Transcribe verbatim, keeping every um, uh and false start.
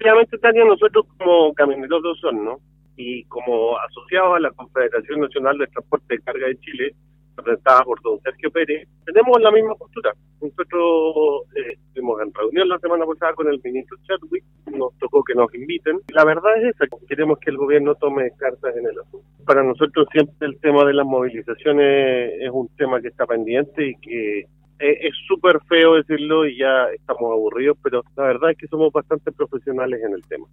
efectivamente, Tania, nosotros como Camioneros de Osorno y como asociados a la Confederación Nacional de Transporte de Carga de Chile, representada por don Sergio Pérez, tenemos la misma postura. Nosotros eh, estuvimos en reunión la semana pasada con el ministro Chadwick, nos tocó que nos inviten. La verdad es esa, queremos que el gobierno tome cartas en el asunto. Para nosotros siempre el tema de las movilizaciones es un tema que está pendiente y que es súper feo decirlo y ya estamos aburridos, pero la verdad es que somos bastante profesionales en el tema.